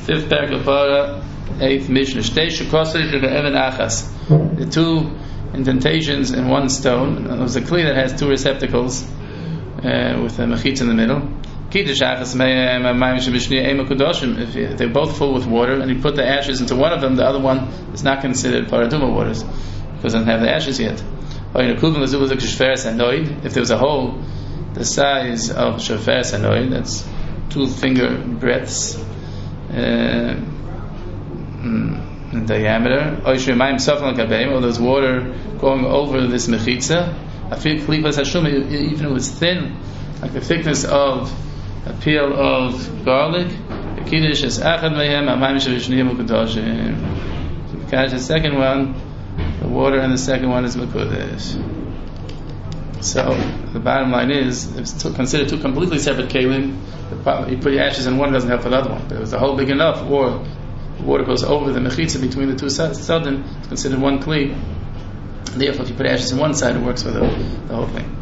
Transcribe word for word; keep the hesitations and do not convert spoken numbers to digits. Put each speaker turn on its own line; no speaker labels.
Fifth paragraph, para, eighth Mishnah. Shtei shukosei shebe'evan achas. The two indentations in one stone. There's a kli that has two receptacles uh, with a mechitz in the middle. Kiddush achas me'em mayim shebishniya ema kudoshim. If they're both full with water, and you put the ashes into one of them, the other one is not considered paraduma waters because it doesn't have the ashes yet. If there was a hole the size of shofer sanoid, that's two finger breadths uh, in diameter, or there's water going over this mechitza, even if it was thin, like the thickness of a peel of garlic, the kiddush is achad mehem amayim shevishniim u'kadoshim. The catch the second one, the water in the second one is mekudesh. So the bottom line is, if it's two, considered two completely separate kelim, you put your ashes in one, doesn't help for the other one. But if it's a hole big enough, or the water goes over the mechitza between the two sides, it's considered one kli. Therefore, if you put ashes in one side, it works for the, the whole thing.